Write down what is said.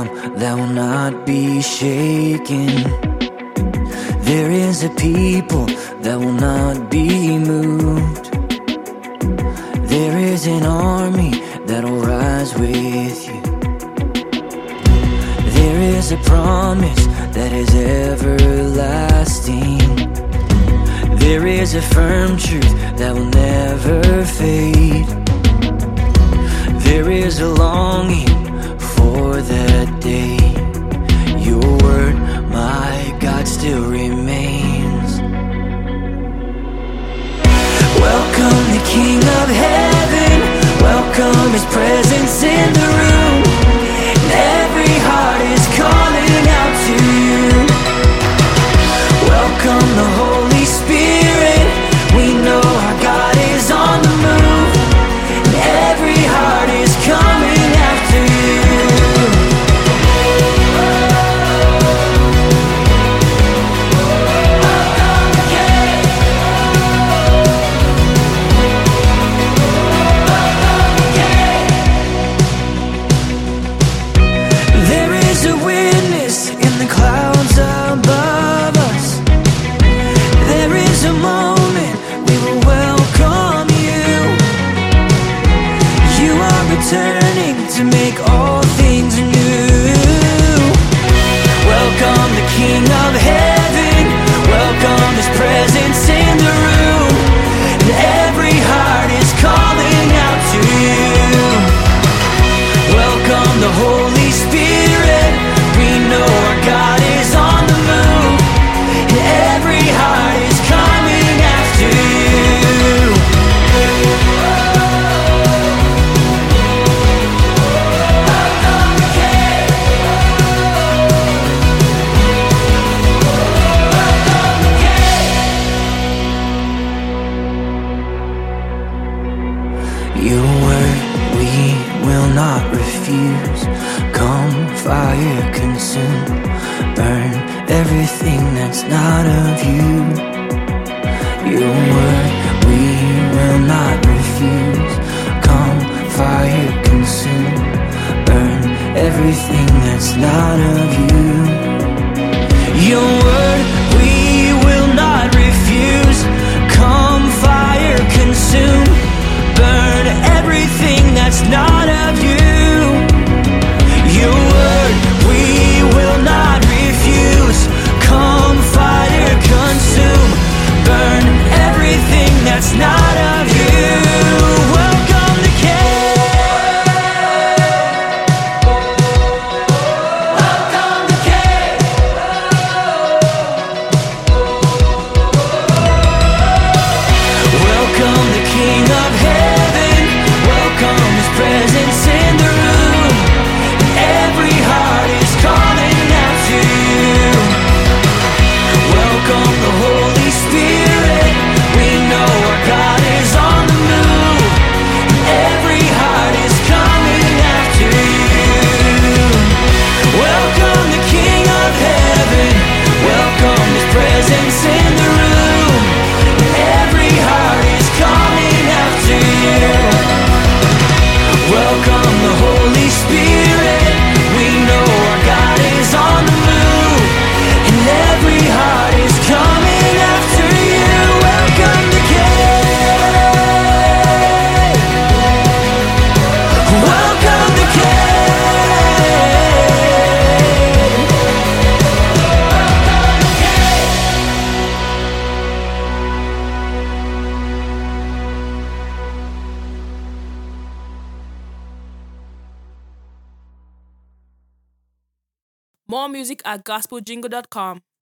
that will not be shaken. There is a people that will not be moved. There is an army that'll rise with you. There is a promise that is everlasting. There is a firm truth that will never fade. There is a longing for that day. Your word, my God, still remains. Welcome the King of Heaven. Welcome His presence in the room. And every heart is calling out to you. Welcome the Holy Spirit. We know our God is on the move. And every heart is coming after you. There is a witness in the clouds above us. There is a moment we will welcome you. You are returning to make all things new. Welcome the King of Heaven. Welcome His presence in the room. And every heart is calling out to you. Welcome the Holy Spirit. We know our God is on the move. And every heart is coming after you. Your word we will not refuse. Come, fire, consume, burn everything that's not of you. Your word we will not refuse. Come, fire, consume, burn everything that's not of you. Your word we will not refuse. Come, fire, consume, burn everything that's not of you. Your word we will not refuse. Come, fire, consume, burn everything that's not of you. Welcome the King. Welcome the King. Welcome the King of Heaven. Welcome His presence in the room. Every heart is calling out to you. Welcome the Holy Spirit. We know our God is on the move. Every heart is coming after you. Welcome the King of Heaven. Welcome His presence in the room. Every heart is coming after you. Welcome the Holy Spirit. We know our God is on the move. And every heart is coming after you. Welcome the King. Welcome the More music at gospeljingle.com.